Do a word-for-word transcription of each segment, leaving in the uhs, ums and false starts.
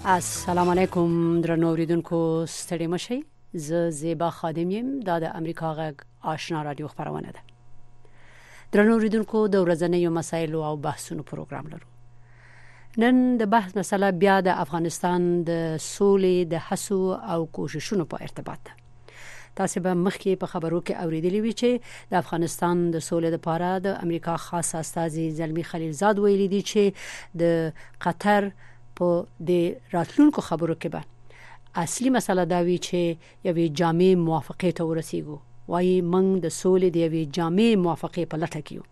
السلام علیکم درنو اوریدونکو ستړي مشئ. زه زیبا خادم یم. دا د امریکا غږ آشنا رادیو خبرونه ده. درنو اوریدونکو د ورځنیو مسایلو او بحثونو پروګرام لرو. نن د بحث مسله بیا د افغانستان د سولې د هڅو او کوششونو په ارتباط ده. تاسو به مخکې په خبرو کې اوریدلی وی چې د افغانستان د سولې لپاره د امریکا خاص استازي زلمی خلیلزاد ویلي دي چې د قطر په د راتلونکو خبرو کې به اصلي مسله دا وی چې یوې جامع موافقه ته ورسیږو. وایي موږ د سولې د یوې جامع موافقه په لټه کې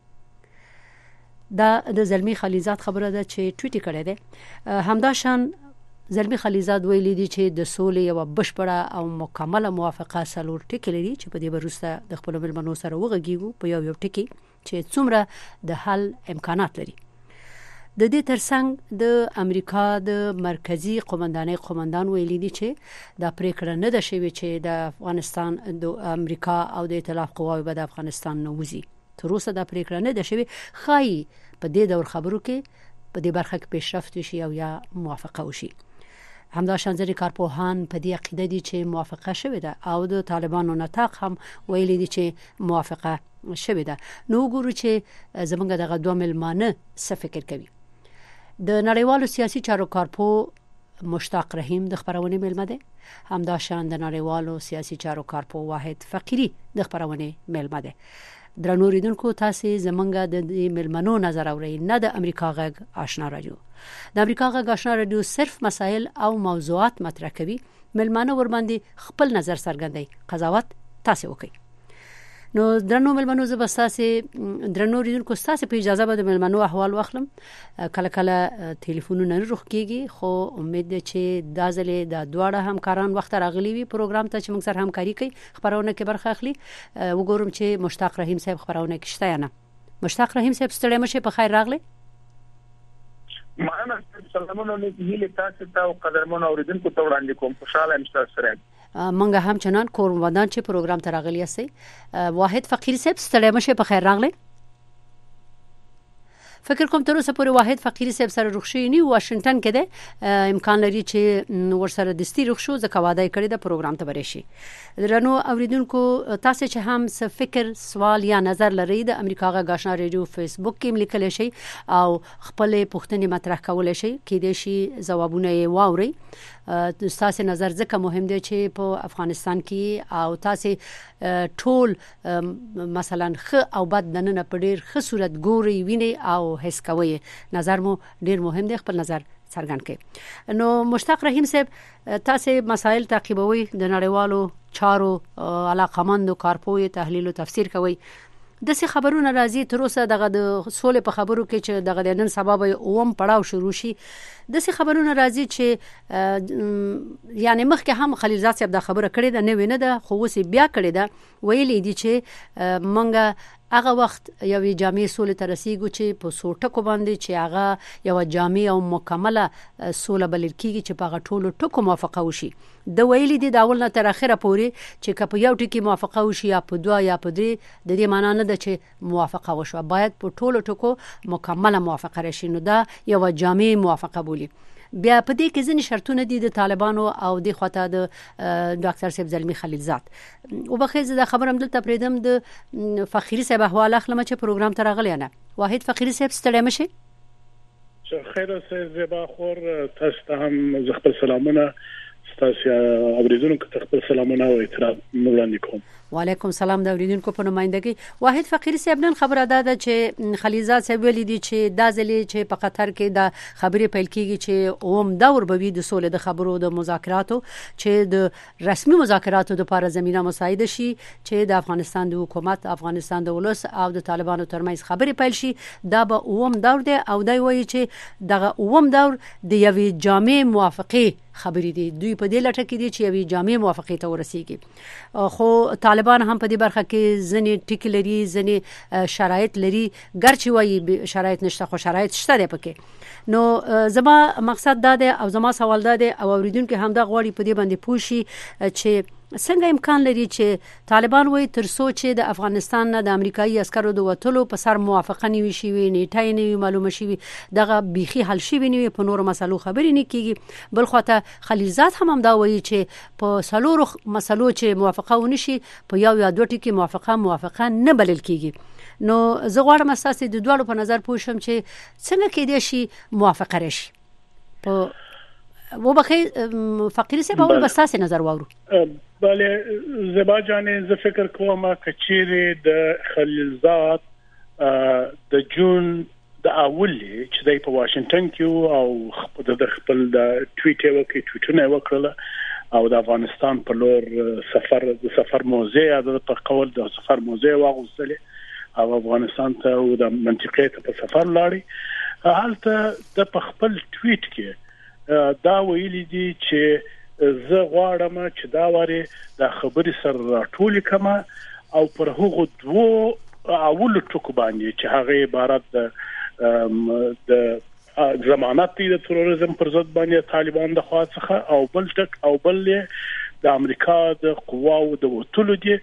یو. دا د زلمی خلیلزاد خبره ده چې ټویټ کړی دی. همدا شان زلمی خلیلزاد ویلي دي چې د سولې یو بشپړه او مکمله موافقه څلور ټکي لري چې په دې وروسته د خپل ملمنو سره وغږیږو په یو یو ټکي چې څومره د حل امکانات لري. د دې ترڅنګ د امریکا د مرکزی قومندانۍ قومندان ویلي دي چې دا پریکړه نه ده شوې چې د افغانستان د امریکا او د ائتلاف قواوی به د افغانستان نه وځي. تر اوسه دا پریکړه نه ده شوې. خای په دې دور خبرو کې په دې برخه کې پیشرفت شي او یا موافقه وشي. همدا شان ځینې کارپوهان په دې عقیده دي چې موافقه شوې ده او د طالبانو نطاق هم ویلي دي چې موافقه شوې ده. نو ګورو چې زمونږ دغه دوه ملمانه څه فکر کوي. د نړیوالو سیاسي چارو کارپو مشتاق رحیم د خبرونه ملمه ده. همدا شان د نړیوالو سیاسي چارو کارپو واحد فقيري د خبرونه ملمه ده. درنو ریدونکو تاسو زمونږ د ملمنو نظر اورئ. نه د امریکا غږ آشنا رادیو. د امریکا غږ آشنا رادیو صرف مسائل او موضوعات مطرح کوي. ملمنو ور باندې خپل نظر څرګندوي. قضاوت تاسو وکړئ. نو درنو ملمنو زبستاسي درنو ریدونکو تاسو په اجازه به د ملمنو احوال واخلم. کله کله ټلیفونونه نه روخ کیږي خو امید ده چې دا ځلې د دواړه همکاران وخت راغلي وي پروګرام ته چې موږ سره همکاري کوي خبرونه کې برخه اخلي. وګورم چې مشتاق رحیم صاحب خبرونه کې شته یا نه. مشتاق رحیم صاحب ستړي مشه په خیر راغلي. معنا سلامونه نیله تاسو ته او قدرمن اوریدونکو ته وړاندې کوم. خوشاله یم تاسو سره. منګه هم چنان کورمدان چې پروګرام ته راغلی یاستئ. واحد فقیر صاحب ستړي مشه په خیر راغلی. فکر کوم تر اوسه پورې واحد فقیر صاحب سره رخصي نه واشنگټن کې ده. امکان لري چې ور سره دستي رخصو ځکه واده کړی د پروګرام ته ورشي. درنو اوریدونکو تاسو چې هم څه فکر سوال یا نظر لرئ د امریکا غږ آشنا رادیو فیسبوک کې لیکل شي او خپل پوښتنې مطرح کول شي کې د شي جوابونه یې واوري. تاسو نظر ځکه مهم دی چې په افغانستان کې او تاسو ټول مثلا خ او بد دنه په ډیر ښه صورت ګوري ویني او حس کوي. نظر مو ډیر مهم دی. خپل نظر څرګند کړئ. نو مشتاق رحیم صاحب تاسو مسائل تعقیبوي د نړیوالو چارو علاقمندو کارپوي تحلیل او تفسیر کوي. د څه خبرونه راځي تر اوسه دغه د سولې په خبرو کې چې دغه نن سبب اوم پړاو شروع شي. د څه خبرونه راځي چې یعنی مخکې هم خلیلزاد صاحب دا خبره کړې ده نه وینه ده خو اوس بیا کړې ده. ویلي دي چې منګه هغه وخت یو جامع سولې ته رسیدو چې په سوټکو باندې چې هغه یو جامع او مکمله سولې بلل کیږي چې په غټولو ټکو موافقه وشي. د ویلي دي دا ول نه تر اخره پوري چې کپ یو ټکی موافقه وشي یا په دوه یا په درې د دې معنی نه ده چې موافقه وشو. باید په ټولو ټکو مکمله موافقه راشي. نو دا یو جامع موافقه بولی. بیا په دې کې ځینې شرطونه دي د طالبانو او د خواته د ډاکټر صاحب زلمی خلیلزاد. او بخیز د خبرم دلته پریدم د فقیر صاحب احوال اخلم چې پروګرام ته راغلی نه. واحد فقیر صاحب ستړي مشه. خیر اوسه زیبا خور تاسو ته هم زغبل سلامونه تاسو اوریدونکو ته خپل سلامونه او احترام وړاندې کوم. وعلیکم سلام د اوریدونکو په نمائندګي. واحد فقیر صاحب نن خبره ده چې خلیلزاد صاحب ویلي دي چې دا ځلې چې په قطر کې د خبرې پیل کیږي چې اوم دور به وي د سولې د خبرو د مذاکراتو چې د رسمي مذاکراتو د لپاره زمينه مساعده شي چې د افغانستان د حکومت افغانستان د ولس او د طالبانو ترمنځ خبرې پیل شي. دا به اوم دور دی او دا وایي چې دغه اوم دور د یوې جامع موافقه خبرې دي. دوی په دې لټه کې دي چې یوې جامع موافقه ته ورسیږي. خو طالبان هم په دې برخه کې ځنې ټکی لري ځنې شرایط لري. ګرچې وایي شرایط نشته خو شرایط شته دی پکې. نو زما مقصد دا دی او زما سوال دا دی او اوریدونکو هم دا غواړي په دې باندې پوښي چې څنګه امکان لري چې طالبان وایي تر څو چې د افغانستان نه د امریکایي عسکرو د وټلو په سر موافقه نیوي شي وي نیټه نه معلومه شي دغه بيخي حل شي وي په نورو مسلو خبرې نه کیږي بل خواته خلیلزاد هم هم دا وایي چې په سلورو مسلو چې موافقه ونشي په یو یا دوه ټکي موافقه موافقه نه بلل کیږي نو زه غواړم اساسي د دوړو په نظر پوه شم چې څنګه کېدای شي موافقه راشي په و بخیر فقیر صاحب اول بس تاسو نظر واورو. بله زبا جانې زه فکر کوم کچېره د خلیلزاد د جون د اولي چې د په واشنگټن کې او د خپل د ټویټر وکي ټویټونه وکړه او د افغانستان په لور سفر د سفر موزه د په قول د سفر موزه واغوستله او افغانستان ته او د منطقې ته په سفر لاړی حالته د خپل ټویټ کې دا ویلي دي چې زه غواړم چې دا واره د خبري سره راټول کما او پر هغه دوه اول ټکو باندې چې هغه عبارت د د ضمانت د تروریزم پر ضد باندې طالبان د خوا څخه او بل ټک او بل د امریکا د قواو د وټلو دي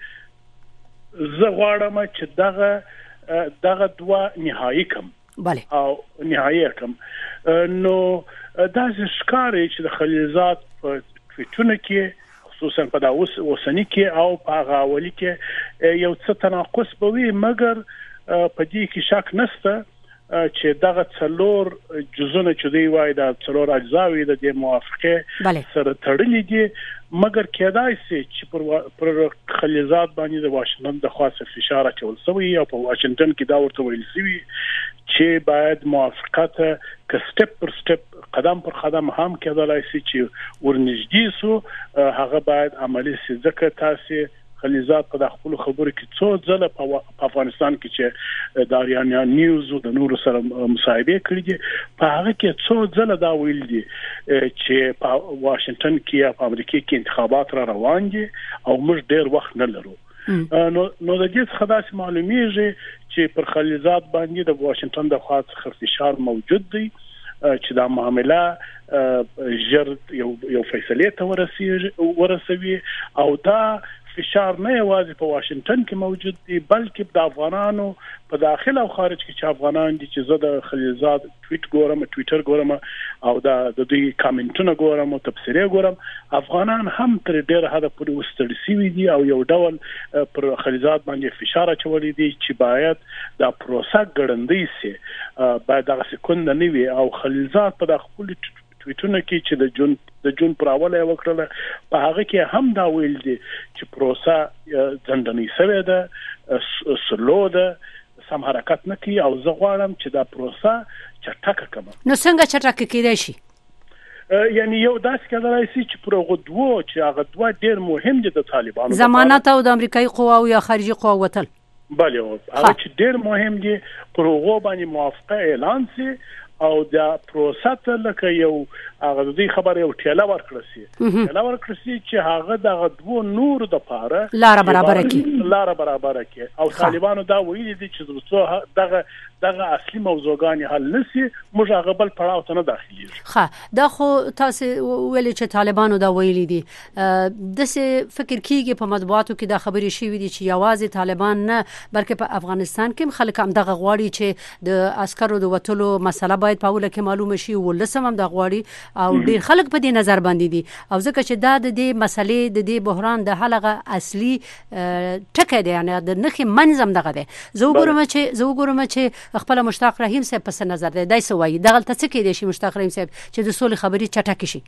زه غواړم چې دغه دغه دوه نهایی کم بله او نهایی کم نو دا ښکاري چې د خلیلزاد په ټویټونه کې خصوصا په دا اوسنی کې او په هغه اولی کې یو څه تناقض به وي مګر په دې کې شک نشته چې دغه څلور جزونه چې دی وای دا څلور اجزاوي د دې موافقه سره تړلې دي مګر کېدای شي چې پر پر خلیلزاد باندې د واشنگټن د خاصه فشار اچول شوی او په واشنگټن کې دا ورته ویل شوی چې باید موافقت ک سټپ پر سټپ قدم پر قدم هم کېدلای شي چې ورنږدې سو هغه باید عملی شي ځکه تاسو خلیلزاد په خپل خبرو کې څو ځله په افغانستان کې چې د اریانا نیوز او د نورو سره مصاحبه کړې دي په هغه کې څو ځله دا ویل دي چې په واشنگټن کې په امریکا کې انتخابات را روان دي او موږ ډېر وخت نه لرو نو نو د دې څخه داسې معلومیږي چې پر خلیلزاد باندې د واشنگټن د خوا څخه فشار موجود دی چې دا معاملې ژر یو یو فیصله ته ورسیږي ورسوي او دا فشار نه یوازې په واشنگټن کې موجود دی بلکې د افغانانو په داخل او خارج کې چې افغانان دي چې زه د خلیلزاد ټویټ ګورم ټویټر ګورم او دا د دوی کامنټونه ګورم او تبصره ګورم افغانان هم تر ډیره حد پورې وستړي شوي دي او یو ډول پر خلیلزاد باندې فشار اچولي دي چې باید دا پروسه ګړندۍ شي باید دا سکند نه وي او خلیلزاد په خپل ټویټونه کې چې د جون د جون پر اوله وکړه په هغه کې هم دا ویل دي چې پروسه ځندنی شوی ده سلو ده سم حرکت نه کوي او زه غواړم چې دا پروسه چټکه کړم نو څنګه چټکه کېدای شي یعنی یو داس کېدای شي چې پر هغه دوه چې هغه دوه ډېر مهم دي د طالبانو ضمانت او د امریکایي قواو یا خارجي قواو وتل بله هغه چې ډېر مهم دي پر هغه باندې موافقه اعلان شي او دا پروسه لکه یو هغه د دې خبره یو ټیله ورکړل شي ټیله ورکړل شي چې هغه د دوه نور د پاره لار برابر کړي لار برابر کړي او طالبانو دا ویلي دي چې څو دغه دغه اصلي موضوعګان حل نشي موږ هغه بل پړاو ته نه داخليږو ښه دا خو تاسو ویلي چې طالبانو دا ویلي دي د څه فکر کیږي په مطبوعاتو کې دا خبرې شوې دي چې یوازې طالبان نه بلکې په افغانستان کې خلک هم دغه غواړي چې د عسکرو د وټلو مسله باید په اوله کې معلومه شي ولسم هم د غواړي او ډیر خلک په دې نظر باندې دي او ځکه چې دا د دې مسلې د دې بحران د حلقه اصلي ټکه دی یعنی د نخي منظم دغه دی زه وګورم چې زه وګورم چې خپل مشتاق رحیم صاحب پس نظر دی دای سوي دغه ته څه کې دی شي مشتاق رحیم صاحب چې د سولې خبري چټک شي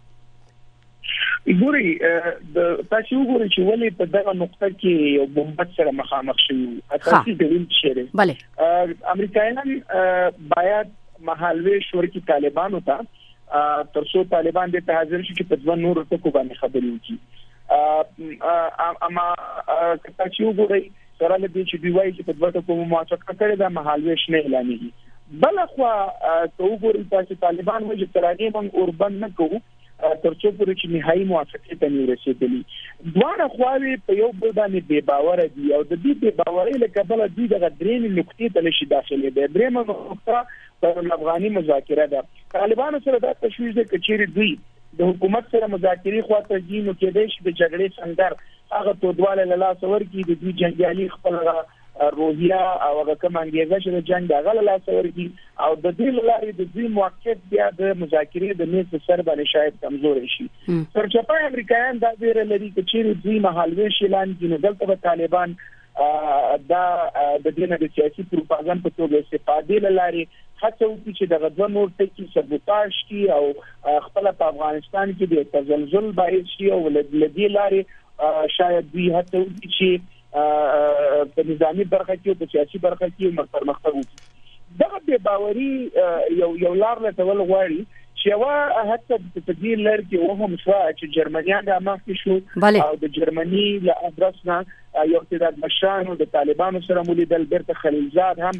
ګوري د تاسو وګورئ چې ولې په دغه نقطه کې یو بمبت سره مخامخ شوی اساسي دلیل شری بله امریکایان باید محلوي شورکی طالبانو ته ترڅو طالبان د حاضر شي چې په ځوان نور ټکو باندې خبرې وکړي اما تاسو وګورئ سره له دې چې دی وایي چې په دغه کوم موافقه کړې ده محلوي شنه اعلانېږي بل خو ته وګورئ چې طالبان وایي چې ترانه موږ اوربن نه کوو ترڅو پورې چې نهایي موافقه ته نه رسیدلی دوه خواوی په یو بل باندې بے باور دي او د دې بے باورۍ له کبله دي د درېم نقطې ته لشي داخلي دي درېم نقطه پر افغاني مذاکره ده طالبانو سره د تشویش د کچېری دوی د حکومت سره مذاکرې خواته دي نو کې د شي د جګړې څنګه هغه توډواله له لاس ورکی د دوی جنگیالي خپل روحیه او هغه کوم انګیزه چې د جنگ دغه له لاس ورکی او د دې لارې د دوی موقعیت بیا د مذاکرې د میز سر باندې شاید کمزور شي سرچپه امریکایان دا ویره لري چې دوی مهالوي شیلان کې دلته به طالبان دا د دې د سیاسي پروپاګاندا په توګه استفاده لري هڅه وکړي چې د غوډ نور ټکی سبوتاژ کی او خپل په افغانستان کې د تزلزل باعث شي او لدی لارې شاید دوی هڅه وکړي چې په نظامی برخه کې او په سیاسي برخه کې پرمختګ وکړي دغه به باوري یو یو لار له تول غواړي چې وا حتی په دې لار کې وهم شو چې جرمنیان د اماخ شو او د جرمني له ادرسنا یو ارتداد مشان د طالبانو سره مولیدل بیرته خلیلزاد هم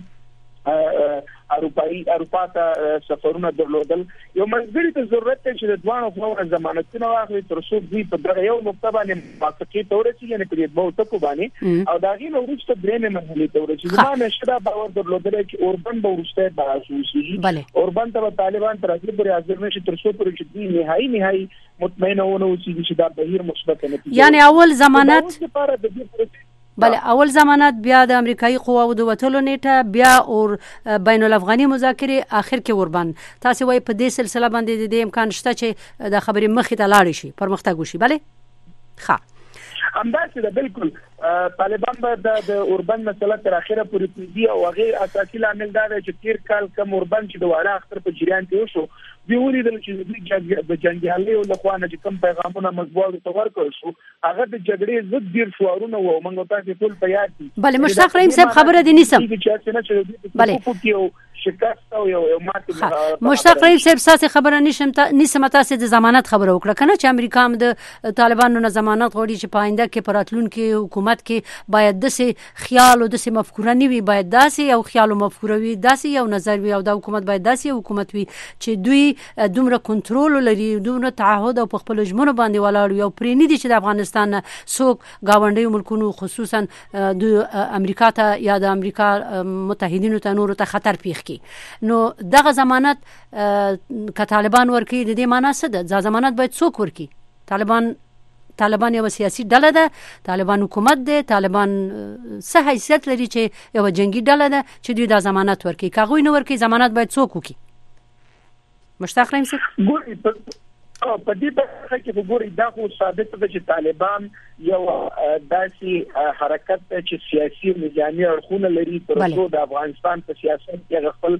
اروپایي اروپا ته سفرونه درلودل یو مزګری ته ضرورت ته چې د دوانو فورا ضمانتونه واخلي تر څو دوی په دغه یو نقطه باندې موافقه تورسي یعنی په دې بو ټکو باندې او دا غي نو وروسته درېمه مرحله تورسي زمانه شته باور درلودل چې اوربن به ورسته باسوسي اوربن ته طالبان تر اخر پورې حاضر نشي تر څو پورې چې دوی نهایي نهایي مطمئن ونه وي چې دا بهیر مثبت نتیجه یعنی اول ضمانت لپاره د دې بله اول ضمانت بیا د امریکایي قواو د وټلو نیټه بیا او بین الافغاني مذاکره اخر کې وربان تاسو وايي په دې سلسله باندې د امکان شته چې د خبرې مخې ته لاړ شي پرمختګ وشي بله ښه همداسې ده بالکل طالبان به د اوربن مسله تر اخره پورې پریږدي او هغه اساسي لامل دا دی چې تیر کال کوم اوربن چې د واړه اختر په جریان کې وشو دی ولیدل چې د جنگیالي او لخوانه چې کوم پیغامونه مضبوط تور کړل شو هغه د جګړې ضد ډیر شعارونه و موږ تاسو ټول په یاد دي بله مشتاق رحیم صاحب خبره دي نیسم بله شکست او یو ماته مشتاق رحیم صاحب ساسه خبره نشم نیسم تاسو د ضمانت خبره وکړه کنه چې امریکا هم د طالبانو نه ضمانت غوړي چې پاینده کې پراتلون کې حکومت کې باید د سي خیال او د سي مفکوره نیوي باید داسي او خیال او مفکوره وي داسي یو نظر وي او د حکومت باید داسي حکومت وي چې دوی دومره کنټرول لري دومره تعهد او په خپل ژمنو باندې ولاړ یو پرې نه دي چې د افغانستان څوک گاونډي ملکونو خصوصا د امریکا ته یا د امریکا متحدینو ته نور ته خطر پیښ کی نو دغه ضمانت ک طالبان ورکی د دې معنی څه ده ضمانت باید څوک ورکی طالبان طالبان یو سیاسي ډله ده طالبان حکومت ده طالبان څه حیثیت لري چې یو جنگي ډله ده چې دوی د ضمانت ورکی کاغوی نه ورکی ضمانت باید څوک وکي مشتاق رحیم صاحب ګوري په دې برخه کې وګورئ دا خو ثابت ده چې طالبان یو داسې حرکت چې سیاسي نظامي اړخونه لري تر څو د افغانستان په سیاست کې خپل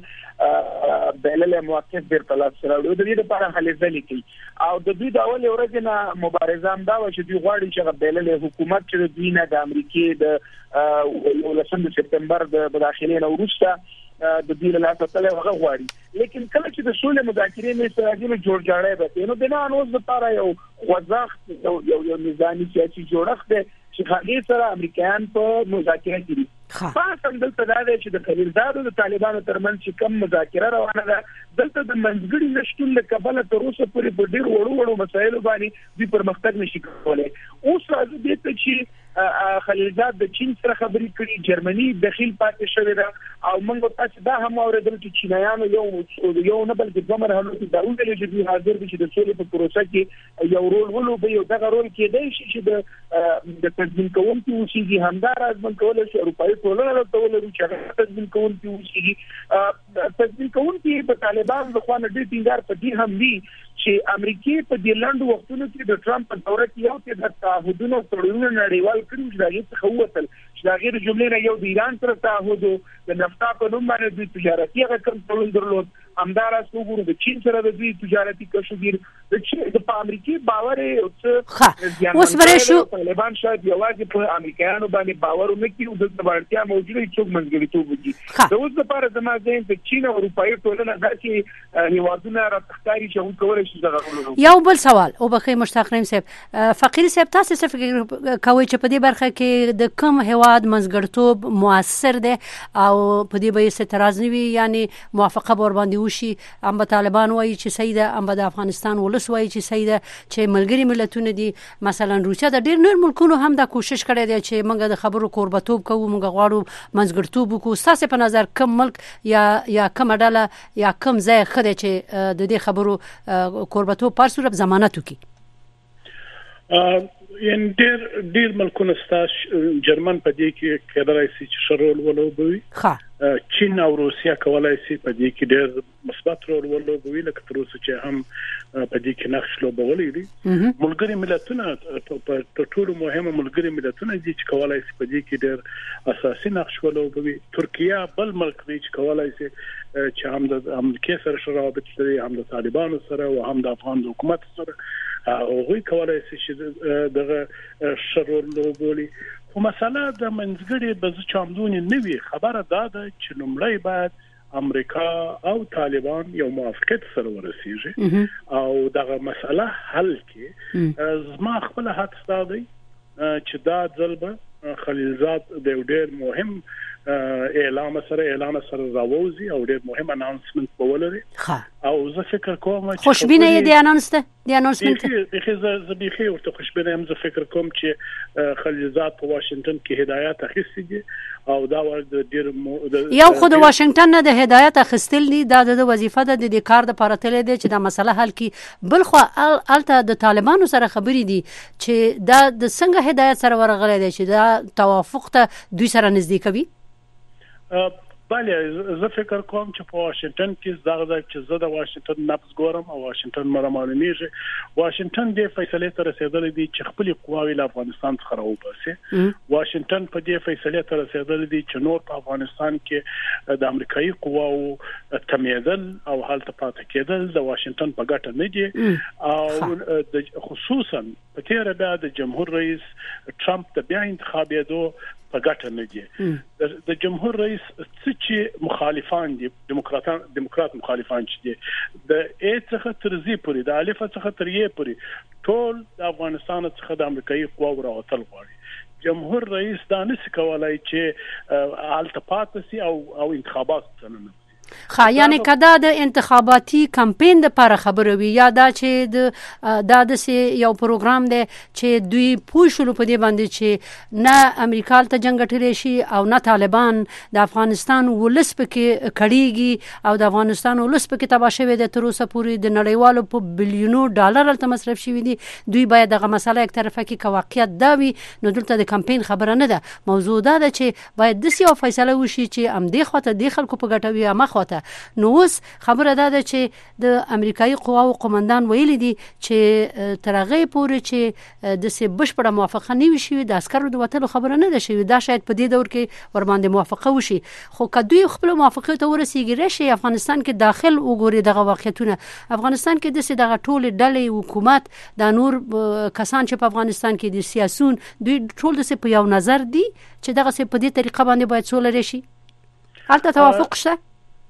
بلل موقف بیرته لاس راوړي د دې لپاره هلې ځلې کوي او د دوی د اول ورځې نه مبارزه هم دا و چې دوی غواړي چې بلل حکومت چې دوی نه د امریکای د ولسم سپتمبر د داخلي نه وروسته د دې له لاسه تل هغه غواړي لیکن کله چې د سولې مذاکرې نه سره جوړ جاړی به نو د نه انوز لپاره یو خوځښت یو یو نظامي سیاسي جوړښت دی چې هغه سره امریکایان په مذاکره کوي خاصه دلته دا دی چې د خلیلزاد او د طالبانو ترمنځ چې کوم مذاکره روانه ده دلته د منځګړي نشټون له کبله تر اوسه پورې په ډېر وړو وړو مسایلو باندې دوی پرمختګ نشي کولای اوس راځي دې ته چې خلیلزاد د چین سره خبرې کړي جرمني دخیل پاتې شوی ده او موږ تاسو دا هم اوریدل چې چینایانو یو یو نه بلکې دوه مرحلو کې دا ویل چې دوی حاضر دي چې د سولې په پروسه کې یو رول ولوبي یو دغه رول کېدای شي چې د د تضمین کوونکي وشيږي همدار ازمن کول شي اروپایي ټولنه له ټولو چې تضمین کوونکي وشيږي تضمین کوونکي په طالبان د خوانه ډېر ټینګار په دې هم دي چې امریکای په دې لاندو وختونو کې د ټرمپ په دوره کې یو چې د تعهدونو تړونونو نړیوال کړي چې دغه څخه ووتل چې دا غیر جملې نه یو د ایران سره تعهد د نفتا په نوم باندې د تجارتي غکم تړون درلود همدارا څوګورو د چین سره د دوی تجارتي کشوګیر د چین د امریکای باور او څه اوس ورې شو طالبان شاید یوازې په امریکایانو باندې باور ونکړي او د تبارتیا موجوده څوک منځګړیتوب وکړي د اوس لپاره د مازین د چین او اروپایي ټولنه داسې هیوادونه راځي چې هم کولای شي دغه یو بل سوال او بخې مشتاق رحیم صاحب فقیر صاحب تاسو څه فکر کوئ چې په دې برخه کې د کوم هیواد منځګړیتوب موثر دی او په دې به اعتراض نه وي یعنی موافقه ور باندې وشي هم طالبان وایي چې صحیح ده هم د افغانستان ولس وایي چې صحیح ده چې ملګری ملتونه دي مثلا روسیا د ډیر نور ملکونو هم دا کوشش کړی دی چې موږ د خبرو کوربتوب کوو موږ غواړو منځګړتوب وکړو ستاسو په نظر کوم ملک یا یا کوم ډله یا کوم ځای خدای چې د دې خبرو کوربتوب پر صورت ضمانت وکړي ان ډیر ډیر ملکونه ستاسو جرمن په دې کې کېدای شي چې شرول ولوبوي ها چین او روسیا کولای شي په دې کې ډیر مثبت رول ولوبوي لکه تر اوسه چې هم په دې کې نقش لوبولې دي ملګری ملتونه په ټولو مهمه ملګری ملتونه دي چې کولای شي په دې کې ډیر اساسي نقش ولوبوي ترکیه بل ملک دی چې کولای شي چې هم د امریکا سره شرابط لري هم د طالبانو سره او هم د افغان حکومت سره او غوي کولای شي چې دغه شرور لوبولي خو مسله د منځګړي به چمدونی نوي خبره ده چې لومړی باید امریکا او طالبان یو موافقت سره ورسیږي او دغه مسله حل کې زما خپل هڅه ده چې دا ځلبه خلیلزاد د ډېر مهم اعلان سره اعلان سره راوځي او ډېر مهم اناونسمنت بولري او زه فکر کوم چې خوشبینه دی اناونسته دی اناونسمنت بخي زه بخي ورته خوشبینه هم زه فکر کوم چې خلیلزاد په واشنگټن کې هدایت اخیستي دي او دا ورته ډېر یو خو د واشنگټن نه د هدایت اخیستل دي دا د وظیفه د دې کار د پاره تل دي چې دا مسله حل کړي بل خو الته د طالبانو سره خبرې دي چې دا د څنګه هدایت سره ورغلي دي چې دا توافق ته دوی سره نږدې کوي بله زه فکر کوم چې په واشنگټن کې زغه چې زه د واشنگټن نبض ګورم او واشنگټن مرمانېږي واشنگټن د فیصله تر رسیدلې دي چې خپل قواوی له افغانستان څخه راوباسي واشنگټن په دې فیصله تر رسیدلې دي چې نور په افغانستان کې د امریکایي قواو تمیدل او حالت پاتې کېدل د واشنگټن په ګټه نه دي او خصوصا په تیر بیا د جمهور رئیس ټرمپ د بیا انتخابېدو په ګټه نه دي د جمهور رئیس چې مخالفان دي دموکراتان دموکرات مخالفان چې دي د ایڅخه تر زی پوری د الف څخه تر یې پوری ټول د افغانستان څخه د امریکایي قواو راوتل غواړي جمهور رئیس دا نس کولای چې التپات سي او او انتخابات څنګه خا یعنی کدا د انتخاباتي کمپاین د لپاره خبره وی یا دا چې د دا د یو پروګرام دی چې دوی پوښلو په دې باندې چې نه امریکا ته جنگ ټری شي او نه طالبان د افغانستان ولس پکې کړيږي او د افغانستان ولس پکې تبا شوی د تر اوسه پورې د نړیوالو په بلیونو ډالر تل مصرف شوی دي دوی باید دغه مسله یک طرفه کې کواقعیت دا وي نو دلته د کمپاین خبره نه ده موضوع دا ده چې باید د سیاسي فیصله وشي چې ام دی خواته د خلکو په ګټوي ما نو اوس خبره ده چې د امریکایي قواو قومندان ویلي دي چې ترغه پورې چې د سه بشپړه موافقه نه وشي د عسکرو د وټلو خبره نه ده شوی دا شاید په دې دور کې ور باندې موافقه وشي خو کدوې خپل موافقه ته ورسیږي راشي افغانستان کې داخل وګوري دغه واقعیتونه افغانستان کې د سه دغه ټول ډلې حکومت د نور کسان چې په افغانستان کې دي سیاسيون دوی ټول د سه په یو نظر دي چې دغه سه په دې طریقه باندې باید سولر شي البته توافق شته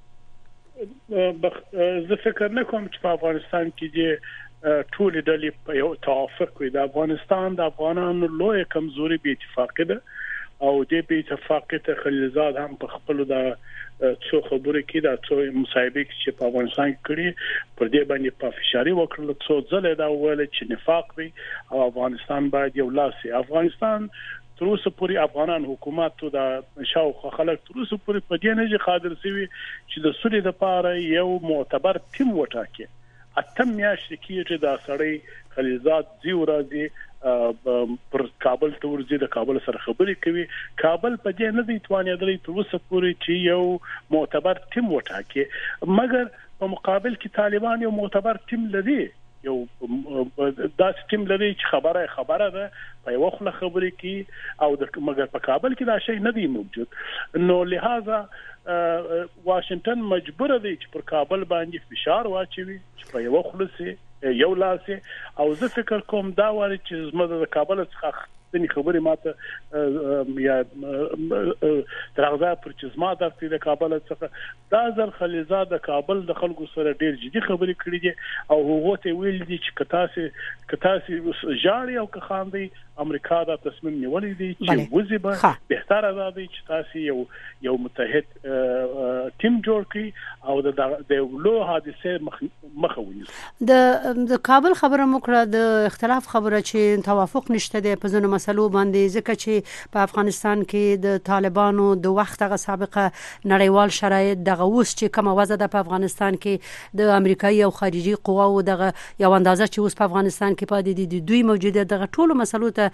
زه فکر نه کوم چې په افغانستان کې د ټول ډلې په یو توافق وي د افغانستان د افغانانو لوی کمزوري به اتفاق ده او د به اتفاق ته خلیلزاد هم په خپل د څو خبرې کې د څو مصاحبه چې په افغانستان کې کړي پر دې باندې په فشاري وکړل څو ځله دا ویل چې نفاق وي او افغانستان باید یو لاسي افغانستان تر اوسه پورې افغانان حکومت او د شاوخوا خلک تر اوسه پورې په دې نه قادر سوي چې د سولې لپاره یو معتبر ټیم وټاکي اتم میاشتې کې د سړی خلیلزاد زیو راځي پر کابل ته ورځي د کابل سره خبرې کوي کابل په دې نه دی توانېدلی تر اوسه پورې چې یو معتبر ټیم وټاکي مګر په مقابل کې طالبان یو معتبر ټیم لري یو دا ټیم لري چې خبره خبره ده په یو خله خبرې کې او د مګر په کابل کې دا شی نه دی موجود نو لہذا واشنگټن مجبور دی چې پر کابل باندې فشار واچوي چې په یو خله سي یو لاسه او زه فکر کوم دا وایي چې زموږ د کابل څخه دني خبرې ماته یا ترغه پر چې زما د کابل څخه دا ځل خلیلزاد د کابل د خلکو سره ډیر جدي خبرې کړې دي او هغه ته ویل دي چې کتاسي کتاسي ژاړي او که خاندي امریکا دا تصمیم نیولې دی چې وزي به بهتره ده چې تاسو یو یو متحد ټیم جوړ کړئ او د لو حادثه مخه ونیسي. د د کابل خبره مکړه د اختلاف خبره چې توافق نشته د په ځینو مسلو باندې ځکه چې په افغانستان کې د طالبانو د وخت غو سابقه نړیوال شرایط دغه اوس چې کوم وضع ده په افغانستان کې د امریکایي او خارجي قواو دغه یو اندازه چې اوس په افغانستان کې پاتې دي دوی موجوده دغه ټولو مسلو ته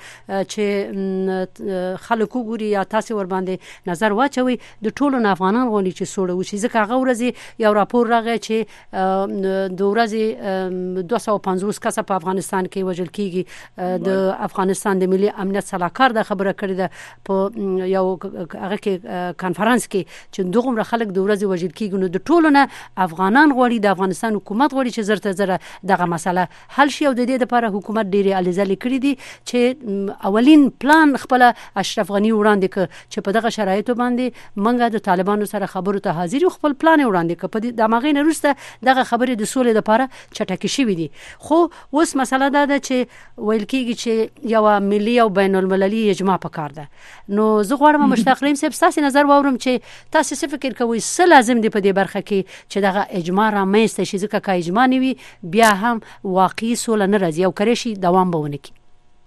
چې خلکو ګوري یا تاسو ور باندې نظر واچوي د ټولو افغانان غوړي چې سوړ وشي ځکه هغه ورځي یو راپور راغی چې د ورځي دوه سوه پنځوس کسه په افغانستان کې وژل کیږي. د افغانستان د ملي امنیت صلاحکار د خبره کړې ده په یو هغه کې کانفرنس کې چې دغه خلک د ورځي وژل کیږي. نو د ټولو نه افغانان غوړي د افغانستان حکومت غوړي چې زرته زره دغه مسله حل شي او د دې لپاره حکومت ډېری الزالي کړی دي چې اولین پلان خپل اشرف غنی وړاندې ک چې په دغه شرایطو باندې منګه د طالبانو سره خبرو ته حاضر خپل پلان وړاندې ک په د ماغې نه روسته دغه خبرې د سولې لپاره چټکې شوې دي. خو اوس مسله دا ده چې ویل کېږي چې یو ملي او بین المللي اجماع پکار ده. نو زه غواړم مشتاق رحیم صاحب تاسو نظر واورم چې تاسو څه فکر کوئ څه لازم دی په دې برخه کې چې دغه اجماع را مېسته شي ځکه کا اجماع نیوي بیا هم واقعي سوله نه راځي او کړي شي دوام بونه کی.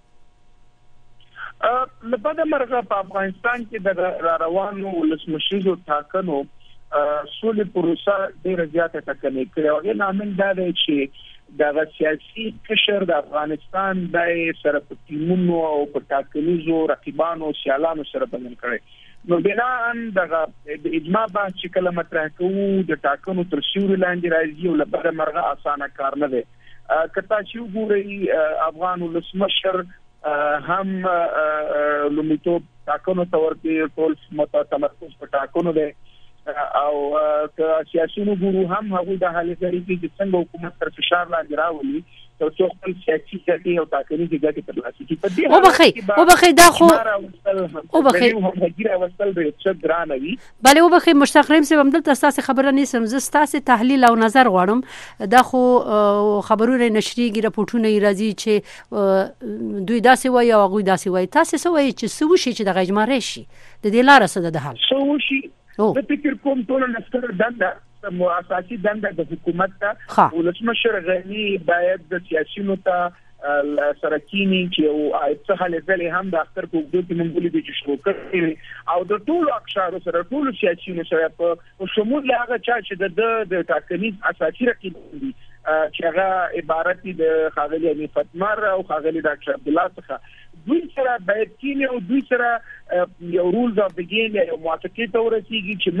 لپاره مرغه په افغانستان کې د روانو ولسمشرو ټاکنو سولې پروسه ډېر زیاته ټکنۍ کړې او غیر نامن دا دی چې د سیاسي قشر د افغانستان د سره په ټیمونو او په ټاکنیزو رقیبانو سیالانو سره بدل کړي. نو بناءً دغه اجماع باندې چې کله مطرح کوو د ټاکنو تر سیوري لاندې راځي او لپاره مرغه اسانه کار نه دی. کته چې وګورئ افغان ولسمشر هم لومړیتوب ټاکنو تور کې ټول متمرکز په ټاکنو دی او سیاسيونو ګورو هم هغه د حالت لري چې څنګه حکومت تر فشار لاندې راولي تر څو خپل سیاسي ګټې او ټاکنیزې ګټې ترلاسه کړي. په دې او بخې او بخې دا خو او بخې هم هغه وصل به څه درانوي. بله او بخې مشتاق رحیم صاحب هم دلته تاسو خبره نیسم زه تاسو تحلیل او نظر غواړم. دا خو خبرونه نشریږي راپورټونه راځي چې دوی داسې وایي او هغه داسې وایي. تاسو څه وایي چې څه وشي چې د اجماع راشي د دې لار څه ده د حل څه وشي؟ د فکر کوم ټول نستر دنده مؤسساتي دنده د حکومت ته ولسمشر غنی باید د سیاسيونو ته سرکینی چې او څه حل ځلې هم د اختر په وګړو کې منګولې د شروع کړي او د ټول اقشار سره ټول سیاسيونو سره په شمول هغه چا چې د د ټاکنیز اساسي رقیب دي چې هغه عبارت دي د خاغلی امین فتمر او خاغلی ډاکټر عبد الله څخه دوی سره باید کینه او دوی سره یو رولز اف د گیم یا موافقه ته ورسیږي چې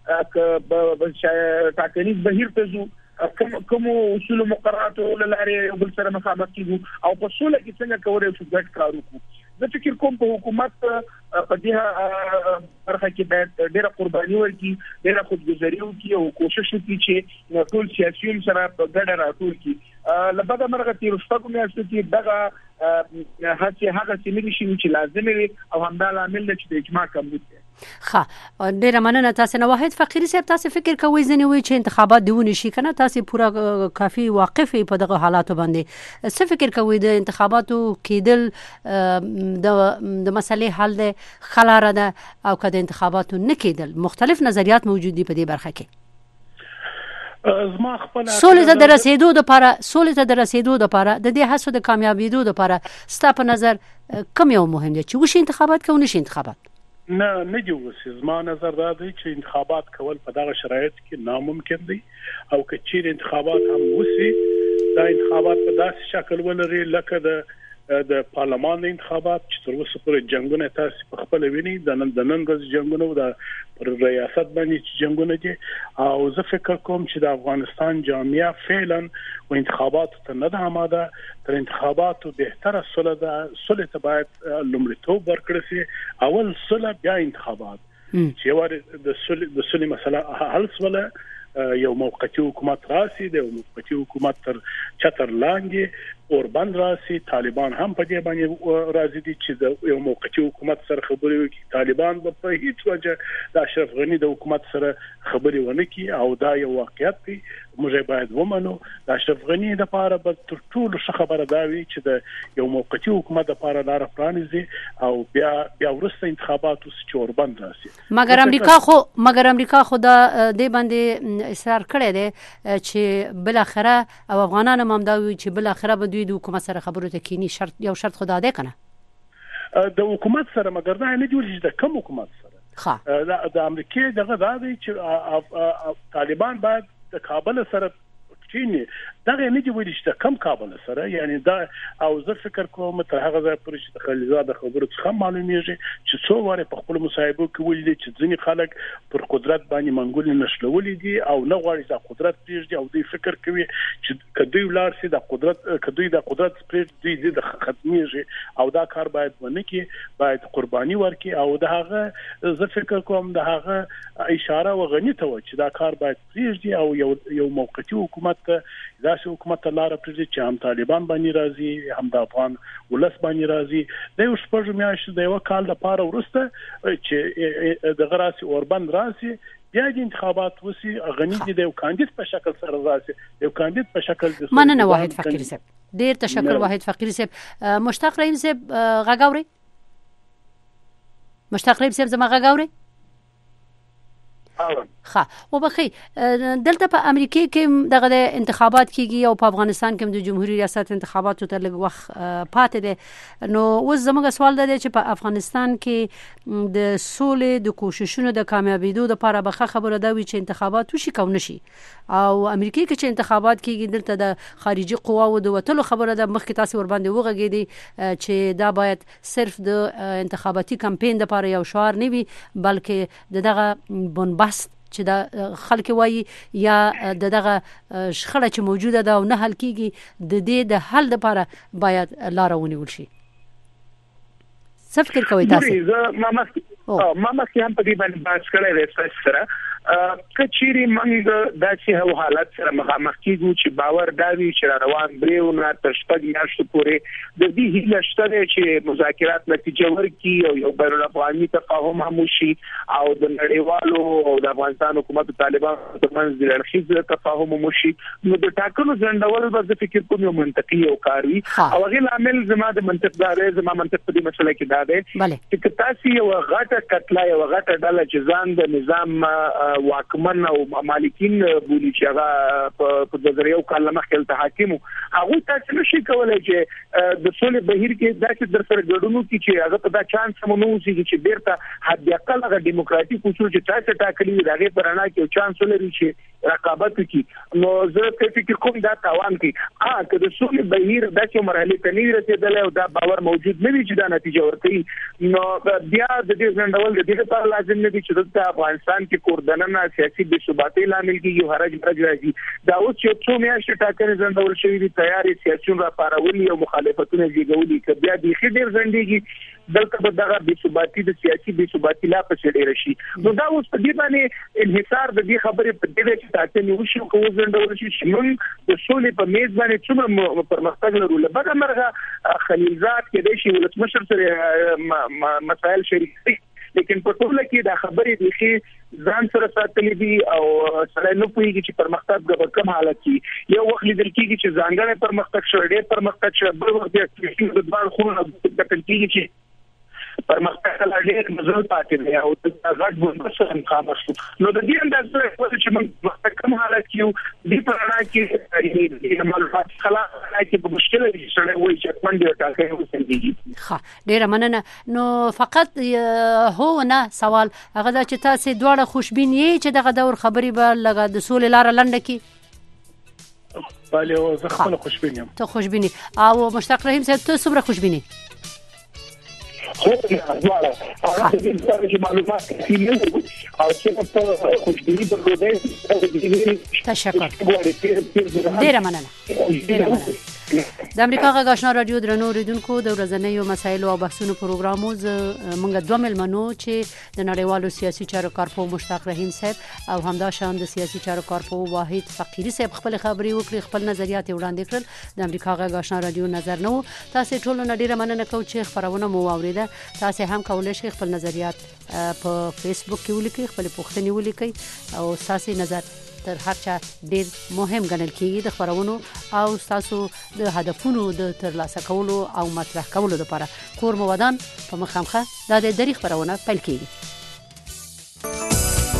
من ټاکنیز بهیر ته زو کوم کوم اصول مقررات ولري بل سره مخامخ کیږي او په سوله کې څنګه کولای شو ګډ کار وکړو. زه فکر کوم په حکومت په دې برخه کې باید ډېر قرباني ورکړي ډېر خودګذري وکړي او کوشش وکړي چې ټول سیاسيون سره په ګډه راټول کړي. لبدا مرغه تیر شپږ میاشتې کې دغه هڅه هغه سیمې شي چې لازم وي او همدا عامل چې د اجماع کم دي. ښه ډیره مننه تاسو نه واحد فقيري صاحب تاسو فکر کوئ ځنی وي چې انتخابات دیونه شي کنه تاسو پورا کافي واقف په دغه حالاتو باندې څه فکر کوئ د انتخاباتو کېدل د د مسلې حل ده خلاره ده او کله انتخاباتو نه کېدل مختلف نظریات موجود دي په دې برخه کې زما خپل سولې ته رسیدو د لپاره سولې ته رسیدو د لپاره د دې هڅو د کامیابیدو د لپاره ستاسو په نظر کوم یو مهم دی چې وشي انتخابات کوي نشي انتخابات نه نه جوړ زما نظر دا دی چې انتخابات کول په دغه شرایط کې ناممکن دي او که چیرې انتخابات هم وشي دا انتخابات په داسې شکل ولري لکه د د پارلمان انتخابات چې تر اوسه پورې جنگونه تاسو په خپل ویني د نن د نن ورځ جنگونه او د پر ریاست باندې چې جنگونه دي او زه فکر کوم چې د افغانستان جامعه فعلا و انتخابات ته نه ده آماده تر انتخاباتو بهتره صلح ده صلح ته باید لومړیتوب ورکړل شي اول صلح بیا انتخابات چې ور د صلح د صلح مسله حل سوله یو موقتی حکومت راسي د موقتی حکومت تر چتر لاندې اوربند راسي طالبان هم په دې باندې راځي دي چې د یو موقتی حکومت سره خبرې وکړي. طالبان په هیڅ وجه د اشرف غنی د حکومت سره خبرې ونه کړي او دا یو واقعیت دی موږ باید ومنو. د اشرف غنی د لپاره به تر ټولو ښه خبره دا وي چې د یو موقتی حکومت لپاره لار پرانیزي او بیا بیا ورسته انتخابات وسي چې اوربند راسي. مګر امریکا خو مګر امریکا خو دا د باندې اصرار کړی دی چې بل اخره او افغانان هم دا وي چې بل اخره به دوی د حکومت سره خبرو ته کینی. شرط یو شرط خدا ده کنه د حکومت سره مګر دا نه جوړ چې د کوم حکومت سره ها د امریکا دغه دا دی چې طالبان بعد د کابل سره چینی دغه نه دی ویل چې کم کابل سره یعنی دا او زه فکر کوم تر هغه ځای پورې چې د خلیزاده خبرو څخه معلومیږي چې څو واره په خپل مصاحبو کې ویل چې ځینې خلک پر قدرت باندې منګول نشلولې دي او نه غواړي چې قدرت پریږدي او دوی فکر کوي چې کدی ولار سي د قدرت کدی د قدرت پریږدي دوی د ختميږي او دا کار باید ونه کې باید قرباني ورکړي او د هغه زه فکر کوم د هغه اشاره وغنی ته چې دا کار باید پریږدي او یو یو موقتی حکومت دا چې حکومت لاره پرې چې هم طالبان باندې راځي هم د افغان ولس باندې راځي د یو شپږ میاشتې د یو کال لپاره ورسته چې د غراسي اوربند راسي بیا د انتخابات وسی غنی دي د یو کاندید په شکل سره راسي یو کاندید په شکل د مننه واحد فقیر صاحب ډیر تشکر واحد فقیر صاحب. مشتاق رحیم صاحب غاګاوري مشتاق رحیم صاحب زما غاګاوري ها وبخي دلته په امریکا کې دغه انتخابات کیږي او په افغانستان کې د جمهوریت ریاست انتخاباتو ته لږ وخت پاتې دي. نو اوس زموږ سوال دی چې په افغانستان کې د سولې د کوششونو د کامیابیدو لپاره به خبره دا وي چې انتخابات وشي کو نشي او امریکا کې چې انتخابات کیږي دلته د خارجي قواو د وټلو خبره ده مخکې تاسو ور باندې وغږیدي چې دا باید صرف د انتخاباتي کمپاین لپاره یو شعار نه وي بلکې دغه بنبست چې دا خلک وایي یا دغه شخړه چې موجوده ده او نه حل کیږي د دې د حل لپاره باید لار ونیول شي. څه فکر کوئ تاسو؟ ما ما ما ما کې هم په دې باندې بحث کړی دی تاسو سره کچيري موږ داسې هو حالت سره مخامخ کیږو چې باور داوي چې روان بریونه تر شپږ میاشتو پورې د دې هیله شته چې مذاکرات نتیجه ورکړي او یو بین الافغاني تفاهم هم وشي او د نړیوالو او د افغانستان حکومت طالبان ترمنځ د لړخیز تفاهم هم وشي. نو د ټاکنو ځندول به فکر کوم یو منطقي او کاروي او غیر عامل زما د منطق دار زما منطق په دې مسله کې دا دی چې تاسو یو غټه کتله یو غټه ډله چې ځان د نظام واکمن او مالکین بولی چې هغه په دغه یو کال مخکې ته حاکم هغه تاسو نشي کولای چې د سولې بهیر کې داسې در سره ګډونو کې چې هغه په دا چانس مونږ نوځي چې بیرته حد اقل هغه دیموکراتیک اصول چې تاسو ټاکلي دغه پرانا کې چانس لري چې رقابت وکړي. نو زه فکر کوم دا توان کې اه که د سولې بهیر داسې مرحله ته نه رسیدل او دا باور موجود نه وي چې دا نتیجه ورکړي نو بیا د دې ځندول د دې لپاره لازم نه دي چې د افغانستان کې کوردنه سیاسي بې ثباتۍ لامل کیږي هرج برج راځي. دا اوس چې څو میاشتې ټاکنې ځندول شوې دي تیاری سیاسيون را پارولي او مخالفتونه زیږولي چې بیا د خې ډیر ځندېږي دلته به دغه بې ثباتۍ د سیاسي بې ثباتۍ لا پسې ډیر شي. نو دا اوس په دې باندې انحصار د دې خبرې په دې چې ټاکنې وشي او ځندول شي چې موږ د سولې په میز باندې څومره پرمختګ لرو. لکه مرغه خلیلزاد کې د شي ولسمشر سره مسائل شریک لیکن په ټوله کې دا خبرې د خې ځان سره ساتلې دي او سره نو پوهیږي چې پرمختګ به کوم حالت کې یو وخت لیدل کېږي چې ځانګړی پرمختګ شوی ډېر پرمختګ شوی بل وخت د دوه خونو د کېږي چې پرمختګ لا ډېر مزل پاتې دی او د غټ بنبس هم خامخ شو. نو د دې اندازې چې موږ کوم حالت کې دې پرانا کې د معلومات خلاص کې په مشکل دي سره وایي چې باندې ټاکې وسنګي. ها ډېر مننه. نو فقط هو نه سوال هغه دا چې تاسو دواړه خوشبین یې چې دغه دور خبري به لګا د سولې لار لنډه کې بله او زه خپل خوشبین یم. ته خوشبینی او مشتاق رحیم صاحب ته څومره خوشبینی؟ خو نه دواړه هغه د دې چې معلومات کیږي او چې په خوشبینی درلودې تشکر ډیر مننه ډیر مننه د امریکا غږ آشنا رادیو درنو اوریدونکو د ورځنیو مسایلو او بحثونو پروګرامو موږ دوه ملمنو چې د نړیوالو سیاسي چارو کارپو مشتاق رحیم صاحب او همداشان د سیاسي چارو کارپو واحد فقيري صاحب خپل خبري وکړي، خپل نظریات وړاندې کړل. د امریکا غږ آشنا رادیو نظر نو تاسو ټول نړۍ مننه کوم چې خبرونه مو واوریده. تاسو هم کولای شئ خپل نظریات په فیسبوک کې ولیکئ، خپل پوښتنې ولیکئ او تاسو نظر تر هر چا ډیر مهم ګڼل کیږي د خبرونو او تاسو د هدفونو د ترلاسه کولو او مطرح کولو لپاره کور مو ودان په مخامخه د دې خبرونه پیل کیږي.